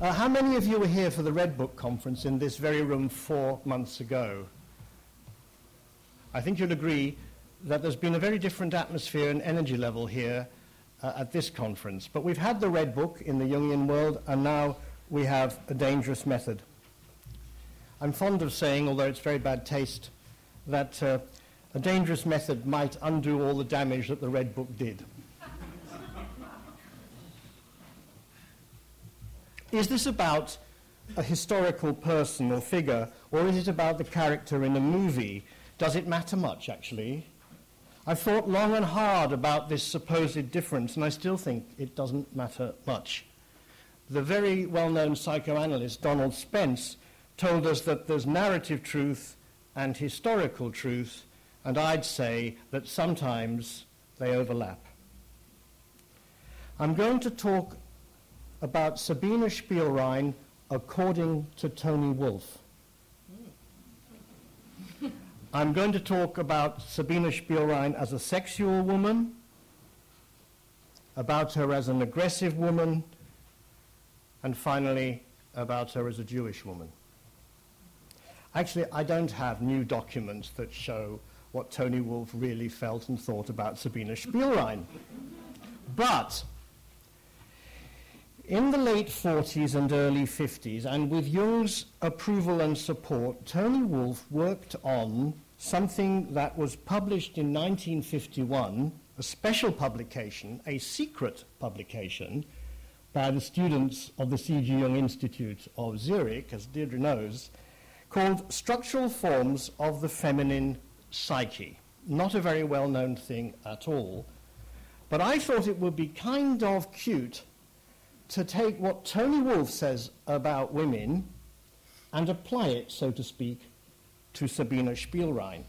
How many of you were here for the Red Book Conference in this very room 4 months ago? I think you'll agree that there's been a very different atmosphere and energy level here at this conference. But we've had the Red Book in the Jungian world, and now we have A Dangerous Method. I'm fond of saying, although it's very bad taste, that A Dangerous Method might undo all the damage that the Red Book did. Is this about a historical person or figure, or is it about the character in a movie? Does it matter much, actually? I've thought long and hard about this supposed difference, and I still think it doesn't matter much. The very well-known psychoanalyst Donald Spence told us that there's narrative truth and historical truth, and I'd say that sometimes they overlap. I'm going to talk about Sabine Spielrein according to Tony Wolff. I'm going to talk about Sabine Spielrein as a sexual woman, about her as an aggressive woman, and finally, about her as a Jewish woman. Actually, I don't have new documents that show what Tony Wolff really felt and thought about Sabine Spielrein. But in the late 40s and early 50s, and with Jung's approval and support, Tony Wolff worked on something that was published in 1951, a special publication, a secret publication, by the students of the C.G. Jung Institute of Zurich, as Deirdre knows, called Structural Forms of the Feminine Psyche. Not a very well-known thing at all, but I thought it would be kind of cute to take what Tony Wolff says about women and apply it, so to speak, to Sabine Spielrein.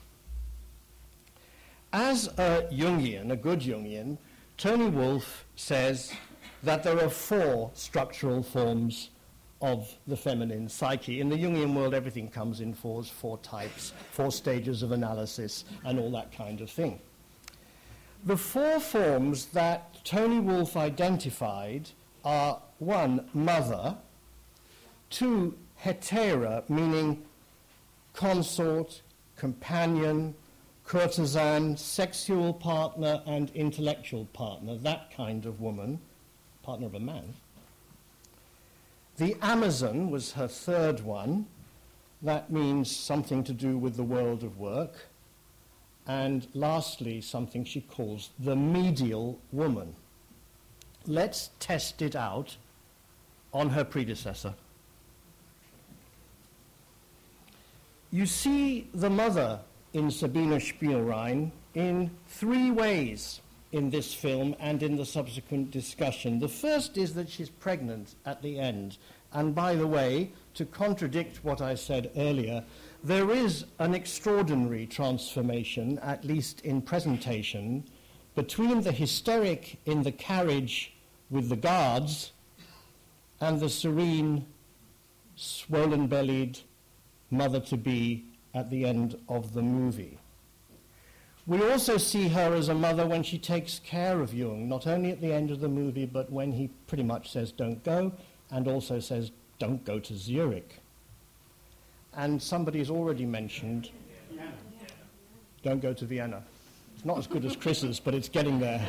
As a Jungian, a good Jungian, Tony Wolff says that there are 4 structural forms of the feminine psyche. In the Jungian world, everything comes in 4s, 4 types, 4 stages of analysis, and all that kind of thing. The 4 forms that Tony Wolff identified are 1, mother, 2, hetera, meaning consort, companion, courtesan, sexual partner, and intellectual partner, that kind of woman, partner of a man. The Amazon was her 3rd one. That means something to do with the world of work. And lastly, something she calls the medial woman. Let's test it out on her predecessor. You see the mother in Sabine Spielrein in 3 ways in this film and in the subsequent discussion. The first is that she's pregnant at the end. And by the way, to contradict what I said earlier, there is an extraordinary transformation, at least in presentation, between the hysteric in the carriage with the guards and the serene, swollen-bellied mother-to-be at the end of the movie. We also see her as a mother when she takes care of Jung, not only at the end of the movie, but when he pretty much says don't go, and also says don't go to Zurich. And somebody has already mentioned don't go to Vienna. It's not as good as Chris's, but it's getting there.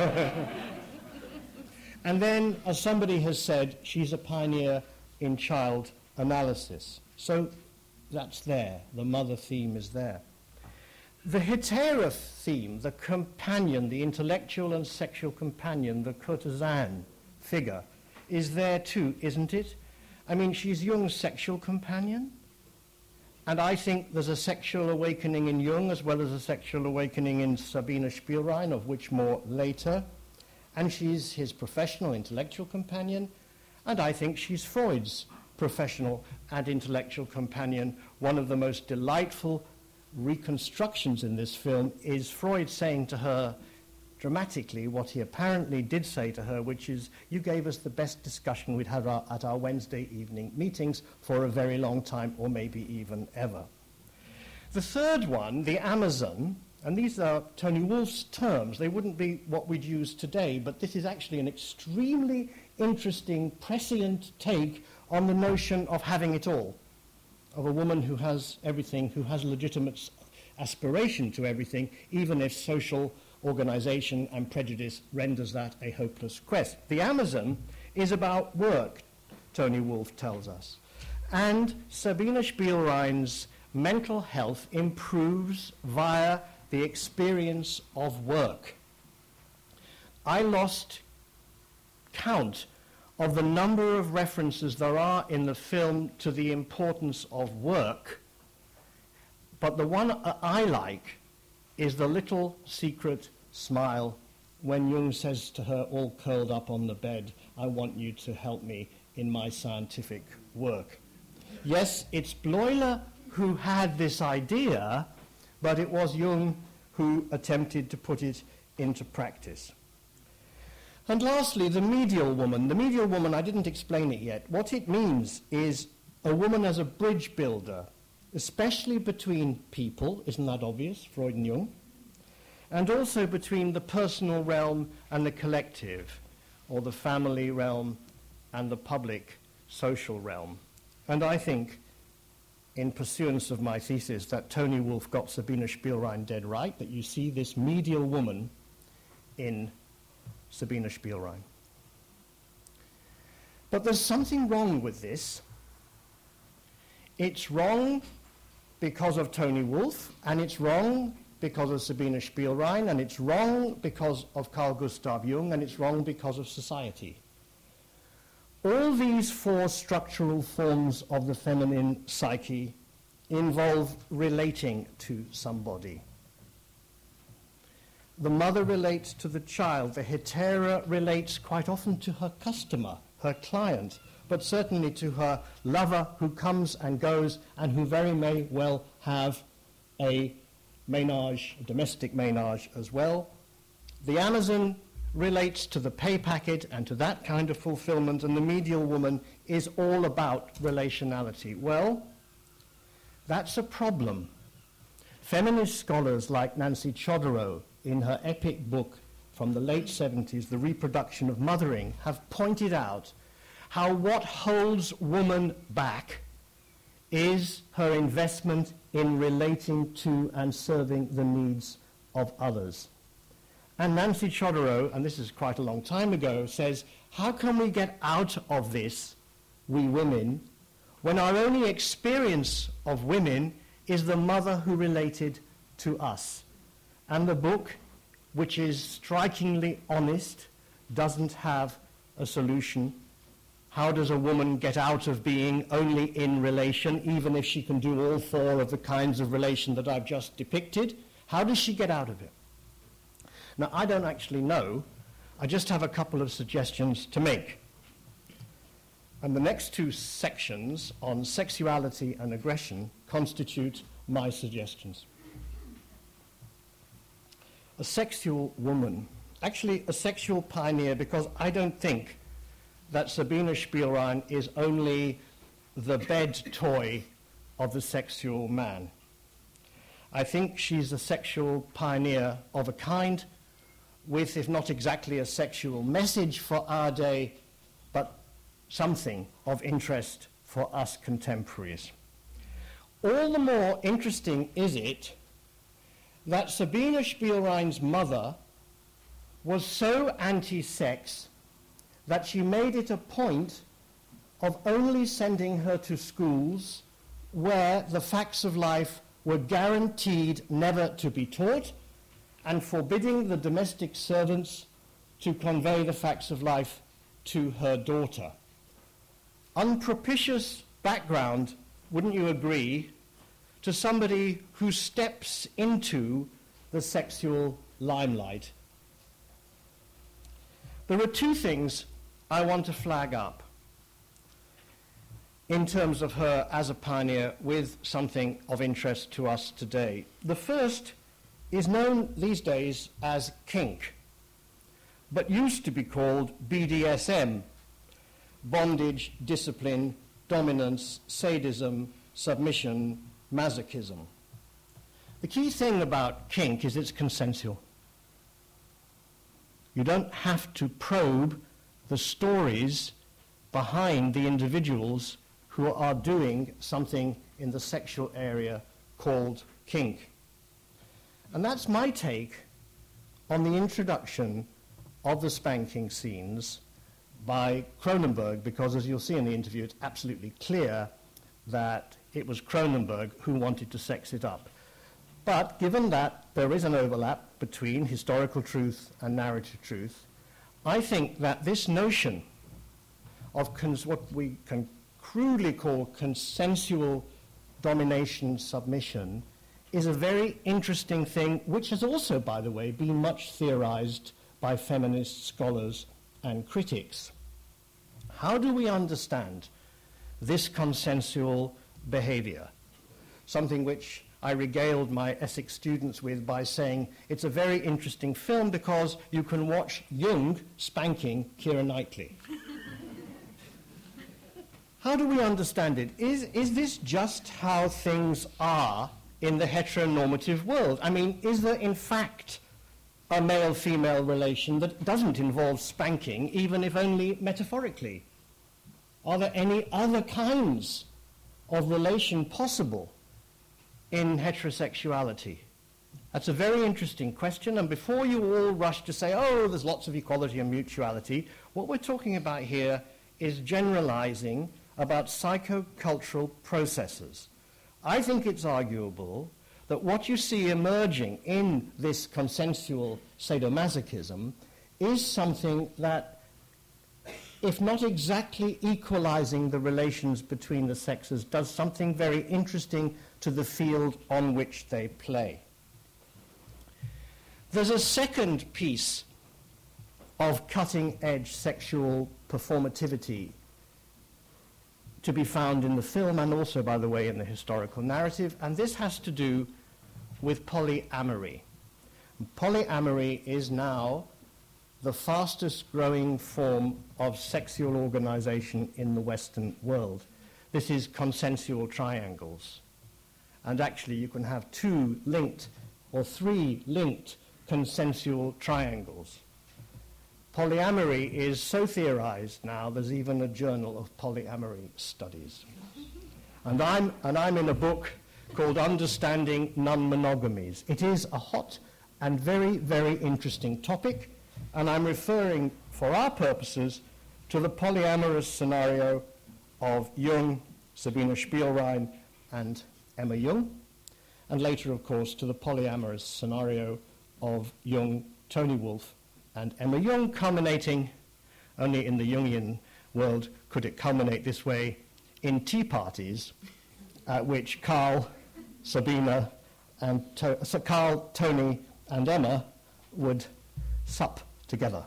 And then, as somebody has said, she's a pioneer in child analysis. So that's there. The mother theme is there. The hetera theme, the companion, the intellectual and sexual companion, the courtesan figure, is there too, isn't it? I mean, she's Jung's sexual companion. And I think there's a sexual awakening in Jung as well as a sexual awakening in Sabine Spielrein, of which more later. And she's his professional, intellectual companion. And I think she's Freud's professional and intellectual companion. One of the most delightful reconstructions in this film is Freud saying to her dramatically what he apparently did say to her, which is, you gave us the best discussion we'd had at our Wednesday evening meetings for a very long time, or maybe even ever. The third one, the Amazon, and these are Tony Wolff's terms. They wouldn't be what we'd use today, but this is actually an extremely interesting, prescient take on the notion of having it all, of a woman who has everything, who has legitimate aspiration to everything, even if social organization and prejudice renders that a hopeless quest. The Amazon is about work, Tony Wolff tells us. And Sabina Spielrein's mental health improves via the experience of work. I lost count of the number of references there are in the film to the importance of work, but the one I like is the little secret smile when Jung says to her, all curled up on the bed, I want you to help me in my scientific work. Yes, it's Bleuler who had this idea, but it was Jung who attempted to put it into practice. And lastly, the medial woman. The medial woman, I didn't explain it yet. What it means is a woman as a bridge builder, especially between people, isn't that obvious, Freud and Jung? And also between the personal realm and the collective, or the family realm and the public social realm. And I think, in pursuance of my thesis, that Tony Wolff got Sabina Spielrein dead right, that you see this medial woman in Sabina Spielrein. But there's something wrong with this. It's wrong because of Tony Wolff, and it's wrong because of Sabina Spielrein, and it's wrong because of Carl Gustav Jung, and it's wrong because of society. All these four structural forms of the feminine psyche involve relating to somebody. The mother relates to the child. The hetera relates quite often to her customer, her client, but certainly to her lover who comes and goes and who very may well have a ménage, a domestic ménage as well. The Amazon relates to the pay packet and to that kind of fulfillment, and the medial woman is all about relationality. Well, that's a problem. Feminist scholars like Nancy Chodorow, in her epic book from the late 70s, The Reproduction of Mothering, have pointed out how what holds woman back is her investment in relating to and serving the needs of others. And Nancy Chodorow, and this is quite a long time ago, says, how can we get out of this, we women, when our only experience of women is the mother who related to us? And the book, which is strikingly honest, doesn't have a solution. How does a woman get out of being only in relation, even if she can do all four of the kinds of relation that I've just depicted? How does she get out of it? Now, I don't actually know. I just have a couple of suggestions to make. And the next two sections on sexuality and aggression constitute my suggestions. A sexual woman, actually a sexual pioneer, because I don't think that Sabina Spielrein is only the bed toy of the sexual man. I think she's a sexual pioneer of a kind, with, if not exactly a sexual message for our day, but something of interest for us contemporaries. All the more interesting is it that Sabina Spielrein's mother was so anti-sex that she made it a point of only sending her to schools where the facts of life were guaranteed never to be taught, and forbidding the domestic servants to convey the facts of life to her daughter. Unpropitious background, wouldn't you agree, to somebody who steps into the sexual limelight? There are two things I want to flag up in terms of her as a pioneer with something of interest to us today. The first is known these days as kink, but used to be called BDSM, bondage, discipline, dominance, sadism, submission, masochism. The key thing about kink is it's consensual. You don't have to probe the stories behind the individuals who are doing something in the sexual area called kink. And that's my take on the introduction of the spanking scenes by Cronenberg, because as you'll see in the interview, it's absolutely clear that it was Cronenberg who wanted to sex it up. But given that there is an overlap between historical truth and narrative truth, I think that this notion of what we can crudely call consensual domination submission is a very interesting thing, which has also, by the way, been much theorized by feminist scholars and critics. How do we understand this consensual behavior? Something which I regaled my Essex students with by saying it's a very interesting film because you can watch Jung spanking Keira Knightley. How do we understand it? Is this just how things are in the heteronormative world? I mean, is there in fact a male-female relation that doesn't involve spanking, even if only metaphorically? Are there any other kinds of relation possible in heterosexuality? That's a very interesting question, and before you all rush to say, oh, there's lots of equality and mutuality, what we're talking about here is generalizing about psychocultural processes. I think it's arguable that what you see emerging in this consensual sadomasochism is something that, if not exactly equalizing the relations between the sexes, does something very interesting to the field on which they play. There's a second piece of cutting-edge sexual performativity to be found in the film and also, by the way, in the historical narrative, and this has to do with polyamory. Polyamory is now the fastest growing form of sexual organization in the Western world. This is consensual triangles. And actually you can have 2 linked or 3 linked consensual triangles. Polyamory is so theorized now, there's even a journal of polyamory studies. And I'm in a book called Understanding Non-Monogamies. It is a hot and very, very interesting topic, and I'm referring, for our purposes, to the polyamorous scenario of Jung, Sabine Spielrein, and Emma Jung, and later, of course, to the polyamorous scenario of Jung, Tony Wolff, and Emma Jung, culminating, only in the Jungian world could it culminate this way, in tea parties at which Carl, Sabina, and Carl, Tony, and Emma would sup together.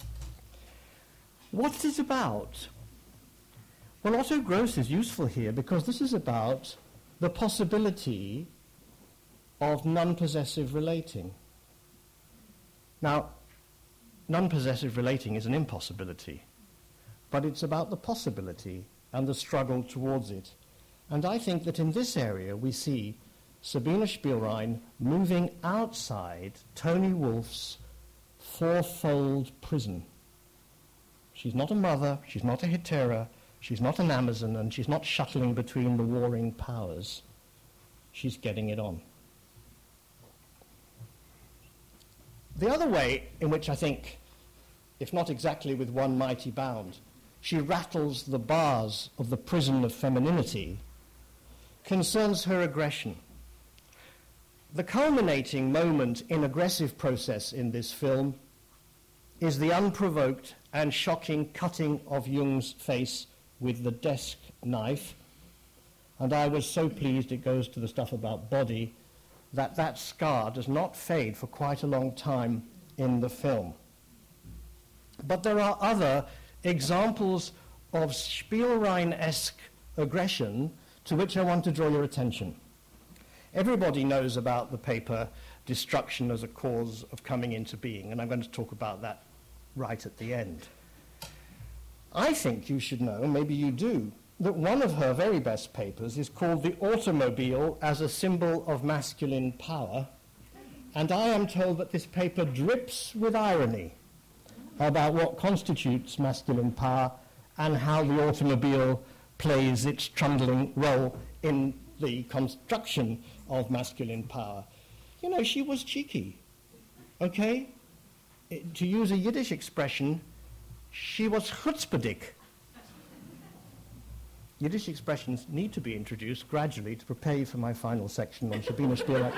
What's it about? Well, Otto Gross is useful here because this is about the possibility of non-possessive relating. Now, non-possessive relating is an impossibility, but it's about the possibility and the struggle towards it. And I think that in this area we see Sabine Spielrein moving outside Tony Wolff's fourfold prison. She's not a mother, she's not a hetera, she's not an Amazon, and she's not shuttling between the warring powers. She's getting it on. The other way in which I think, if not exactly with one mighty bound, she rattles the bars of the prison of femininity, concerns her aggression. The culminating moment in aggressive process in this film is the unprovoked and shocking cutting of Jung's face with the desk knife. And I was so pleased, it goes to the stuff about body, that that scar does not fade for quite a long time in the film. But there are other examples of Spielrein-esque aggression to which I want to draw your attention. Everybody knows about the paper Destruction as a Cause of Coming into Being, and I'm going to talk about that right at the end. I think you should know, maybe you do, that one of her very best papers is called The Automobile as a Symbol of Masculine Power, and I am told that this paper drips with irony about what constitutes masculine power and how the automobile plays its trundling role in the construction of masculine power. You know, she was cheeky, okay? To use a Yiddish expression, she was chutzpahdik. Yiddish expressions need to be introduced gradually to prepare you for my final section on Sabina Spielrein.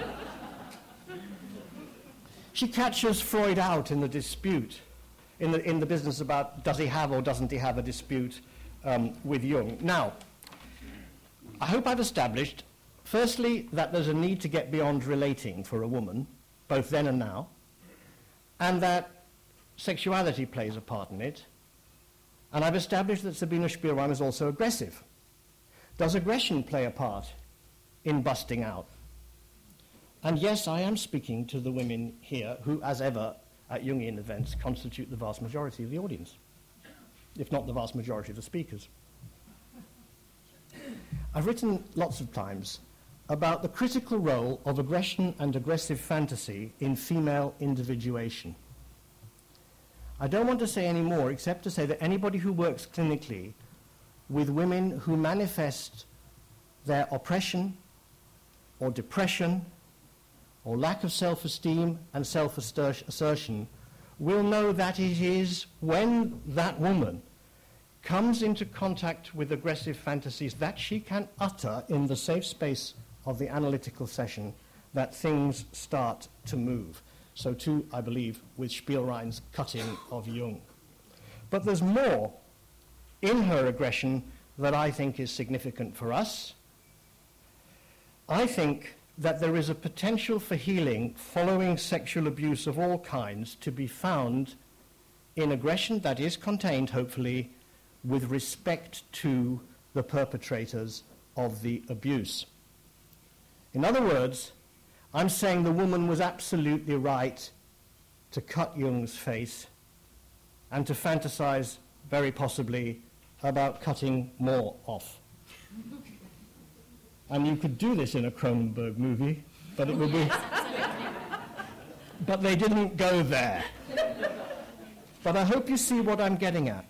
She catches Freud out in the dispute, in the business about does he have or doesn't he have a dispute with Jung. Now, I hope I've established, firstly, that there's a need to get beyond relating for a woman, both then and now, and that sexuality plays a part in it. And I've established that Sabina Spielrein is also aggressive. Does aggression play a part in busting out? And yes, I am speaking to the women here who, as ever, at Jungian events, constitute the vast majority of the audience, if not the vast majority of the speakers. I've written lots of times about the critical role of aggression and aggressive fantasy in female individuation. I don't want to say any more except to say that anybody who works clinically with women who manifest their oppression or depression or lack of self-esteem and self-assertion will know that it is when that woman comes into contact with aggressive fantasies that she can utter in the safe space of the analytical session that things start to move. So too, I believe, with Spielrein's cutting of Jung. But there's more in her aggression that I think is significant for us. I think that there is a potential for healing following sexual abuse of all kinds to be found in aggression that is contained, hopefully, with respect to the perpetrators of the abuse. In other words, I'm saying the woman was absolutely right to cut Jung's face and to fantasize, very possibly, about cutting more off. And you could do this in a Cronenberg movie, but it would be... But they didn't go there. But I hope you see what I'm getting at.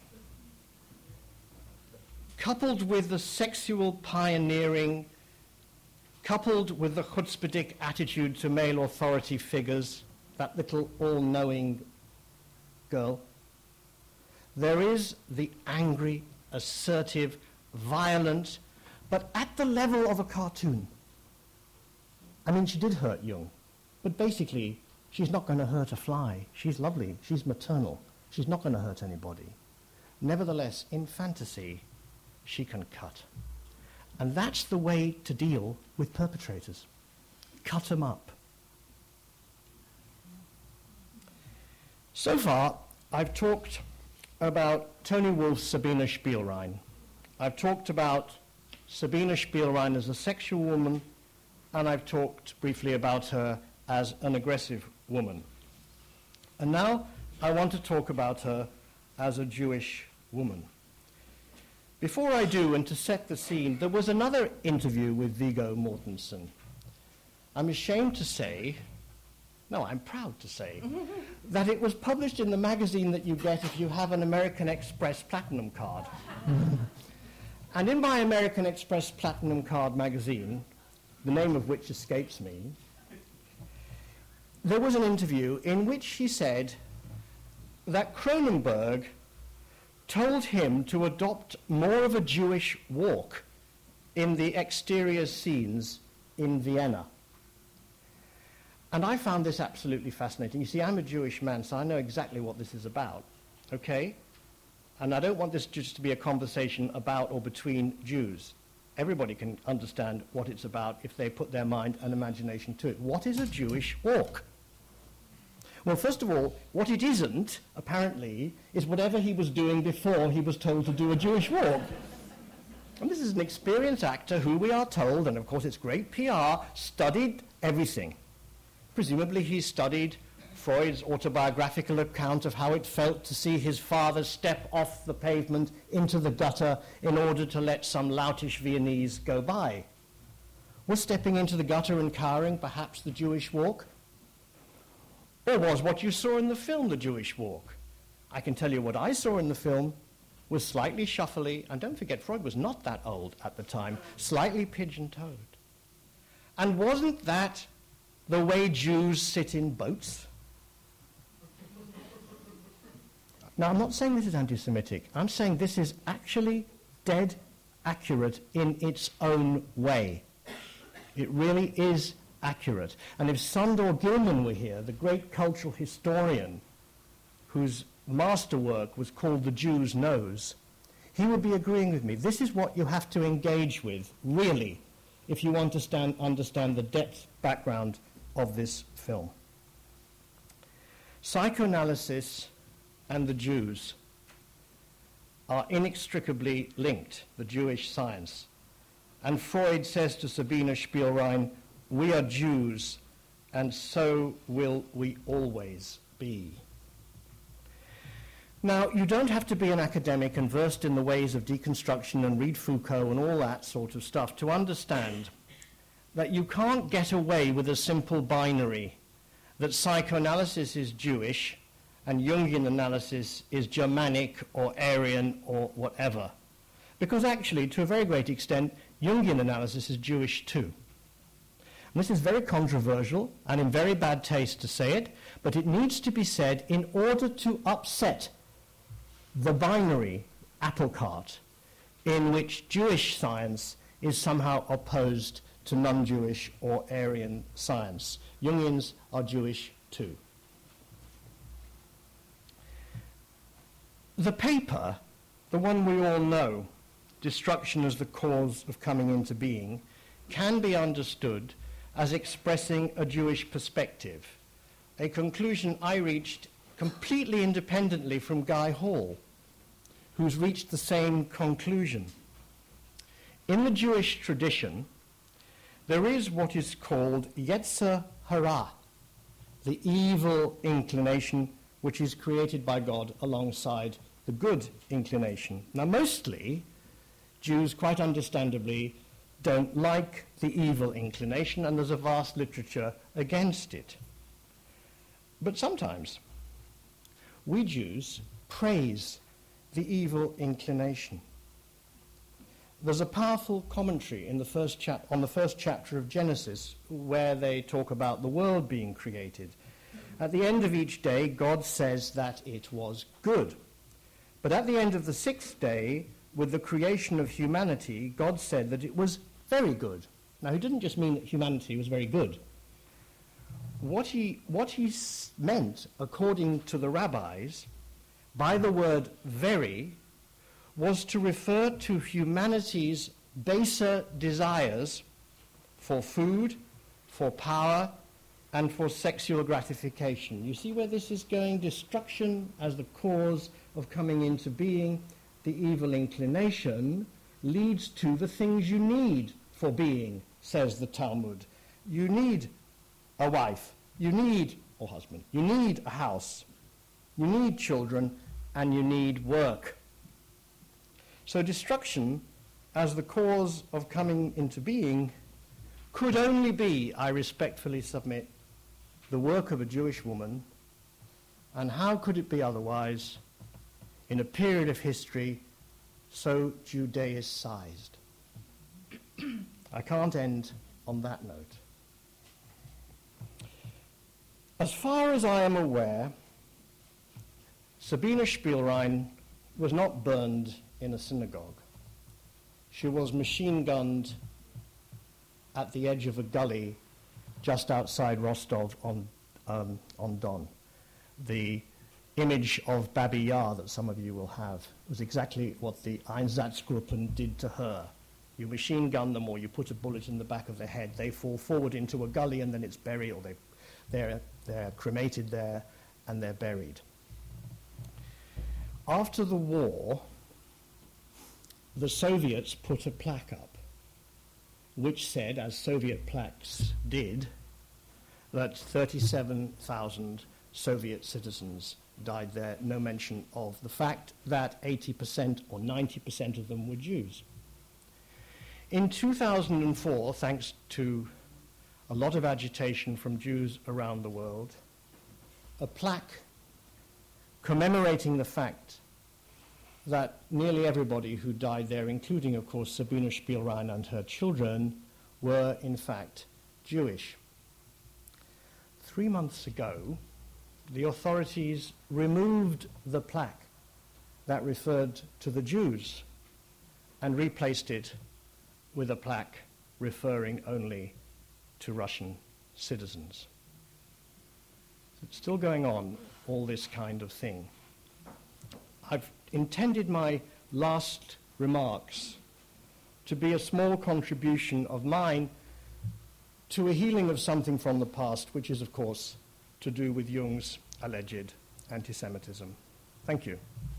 Coupled with the sexual pioneering, coupled with the chutzpahdik attitude to male authority figures, that little all-knowing girl, there is the angry, assertive, violent, but at the level of a cartoon. I mean, she did hurt Jung, but basically, she's not going to hurt a fly. She's lovely. She's maternal. She's not going to hurt anybody. Nevertheless, in fantasy, she can cut. And that's the way to deal with perpetrators. Cut them up. So far, I've talked about Tony Wolff's Sabina Spielrein. I've talked about Sabina Spielrein as a sexual woman, and I've talked briefly about her as an aggressive woman. And now I want to talk about her as a Jewish woman. Before I do, and to set the scene, there was another interview with Viggo Mortensen. I'm ashamed to say, no, I'm proud to say, that it was published in the magazine that you get if you have an American Express Platinum card. And in my American Express Platinum card magazine, the name of which escapes me, there was an interview in which he said that Cronenberg told him to adopt more of a Jewish walk in the exterior scenes in Vienna. And I found this absolutely fascinating. You see, I'm a Jewish man, so I know exactly what this is about, okay? And I don't want this just to be a conversation about or between Jews. Everybody can understand what it's about if they put their mind and imagination to it. What is a Jewish walk? Well, first of all, what it isn't, apparently, is whatever he was doing before he was told to do a Jewish walk. And this is an experienced actor who, we are told, and of course it's great PR, studied everything. Presumably he studied Freud's autobiographical account of how it felt to see his father step off the pavement into the gutter in order to let some loutish Viennese go by. Was stepping into the gutter and cowering perhaps the Jewish walk? Or was what you saw in the film the Jewish walk? I can tell you what I saw in the film. was slightly shuffly, and don't forget, Freud was not that old at the time, slightly pigeon-toed. And wasn't that the way Jews sit in boats? Now, I'm not saying this is anti-Semitic. I'm saying this is actually dead accurate in its own way. It really is accurate. And if Sandor Gilman were here, the great cultural historian whose masterwork was called The Jew's Nose, he would be agreeing with me. This is what you have to engage with, really, if you understand the depth background of this film. Psychoanalysis and the Jews are inextricably linked, the Jewish science. And Freud says to Sabina Spielrein, "We are Jews, and so will we always be." Now, you don't have to be an academic and versed in the ways of deconstruction and read Foucault and all that sort of stuff to understand that you can't get away with a simple binary, that psychoanalysis is Jewish and Jungian analysis is Germanic or Aryan or whatever. Because actually, to a very great extent, Jungian analysis is Jewish too. And this is very controversial and in very bad taste to say it, but it needs to be said in order to upset the binary apple cart in which Jewish science is somehow opposed to non-Jewish or Aryan science. Jungians are Jewish too. The paper, the one we all know, Destruction as the Cause of Coming into Being, can be understood as expressing a Jewish perspective, a conclusion I reached completely independently from Guy Hall, who's reached the same conclusion. In the Jewish tradition, there is what is called Yetzer Hara, the evil inclination which is created by God alongside the good inclination. Now, mostly, Jews, quite understandably, don't like the evil inclination, and there's a vast literature against it. But sometimes, we Jews praise the evil inclination. There's a powerful commentary in on the first chapter of Genesis where they talk about the world being created. At the end of each day, God says that it was good. But at the end of the sixth day, with the creation of humanity, God said that it was very good. Now, he didn't just mean that humanity was very good. What he meant, according to the rabbis, by the word very, was to refer to humanity's baser desires for food, for power, and for sexual gratification. You see where this is going? Destruction as the cause of coming into being, the evil inclination, leads to the things you need for being, says the Talmud. You need a wife, you need a husband, you need a house, you need children, and you need work. So destruction as the cause of coming into being could only be, I respectfully submit, the work of a Jewish woman, and how could it be otherwise in a period of history so Judaicized? I can't end on that note. As far as I am aware, Sabina Spielrein was not burned in a synagogue. She was machine-gunned at the edge of a gully just outside Rostov on Don. The image of Babi Yar that some of you will have was exactly what the Einsatzgruppen did to her. You machine-gun them or you put a bullet in the back of their head. They fall forward into a gully and then it's buried, or they're cremated there and they're buried. After the war, the Soviets put a plaque up which said, as Soviet plaques did, that 37,000 Soviet citizens died there, no mention of the fact that 80% or 90% of them were Jews. In 2004, thanks to a lot of agitation from Jews around the world, a plaque commemorating the fact that nearly everybody who died there, including, of course, Sabina Spielrein and her children, were in fact Jewish. 3 months ago, the authorities removed the plaque that referred to the Jews and replaced it with a plaque referring only to Russian citizens. It's still going on, all this kind of thing. I've intended my last remarks to be a small contribution of mine to a healing of something from the past, which is, of course, to do with Jung's alleged anti-Semitism. Thank you.